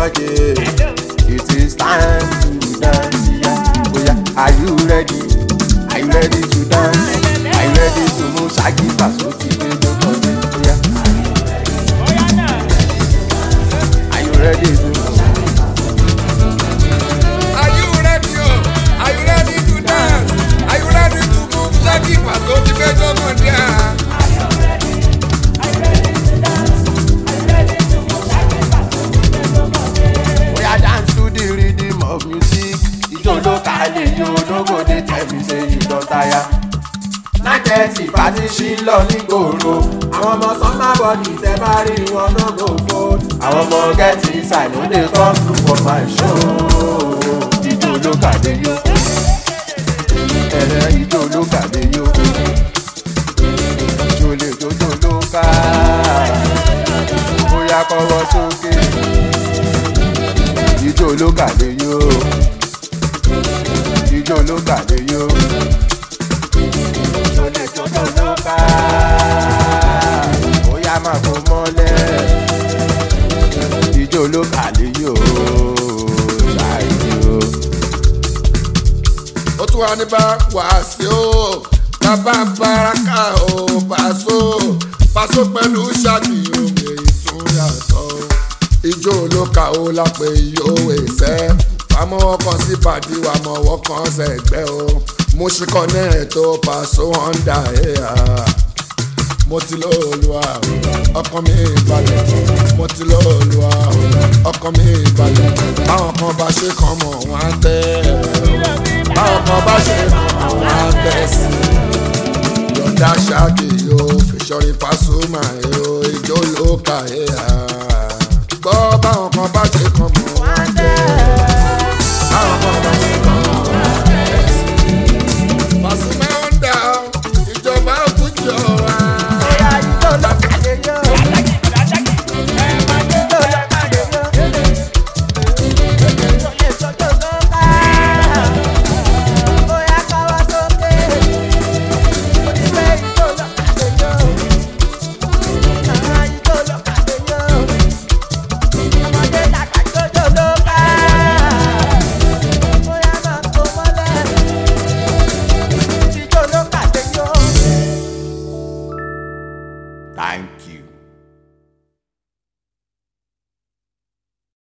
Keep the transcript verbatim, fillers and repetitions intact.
again. It is time to dance, yeah. Oh yeah, are you ready? Are you ready to dance? Are you ready to move? Shaggy Paso ti dé lóko dé, oh yeah. Are you ready to move? Are you ready, oh? Are you ready to dance? Are you ready to move? Shaggy Paso ti dé lóko dé. Of music, ijó ló ká lè yó lógo dé tẹ̀mí ṣe ìdán táyà. nine thirty party ṣí lọ nígboro, àwọn ọmọ sọ́mà bọ́ọ̀dì tẹ́ bá rí wọn náà go fold. àwọn ọmọ get inside no dey come through for my show. ijó ló ká lè yó, ẹ̀rẹ̀ ijó ló ká lè yó. ijó lè jójó ló ká, bóyá kọ́wọ́ sókè. Ijó ló kàlé yó, ijó ló kàlé yó, ijó lè jójó ló ká, bóyá máa kó mọ́lẹ̀. Ijó ló kàlé yó, ṣáìyó. Ó tún wá ní bá wàásù o, bàbá Baraka o, Paso, Paso pẹ̀lú Shaggy o, èyí tún yàtọ̀. Ijó ló kà ó lápè yóò ẹsẹ̀ wàá mọ́wọ́ kan sí bàdí wàá mọ́wọ́ kan sẹ́gbẹ́ o mo ṣe kọ́ ní ètò Paso Honda ẹ̀yà mo ti lóòlùwà ọkàn mi balẹ̀ mo ti lóòlùwà ọkàn mi balẹ̀ báwọn kan bá ṣe kàn mọ̀ wọ́n á tẹ́ báwọn kan bá ṣe kàn mọ̀ wọ́n á tẹ́ sí yọ̀ǹda Shaggy yóò fìṣọ́rí Pasuma yóò ijó ló kà ẹ̀yà gbọ́ báwọn kan bá ṣe kan mọ̀ wọ́n á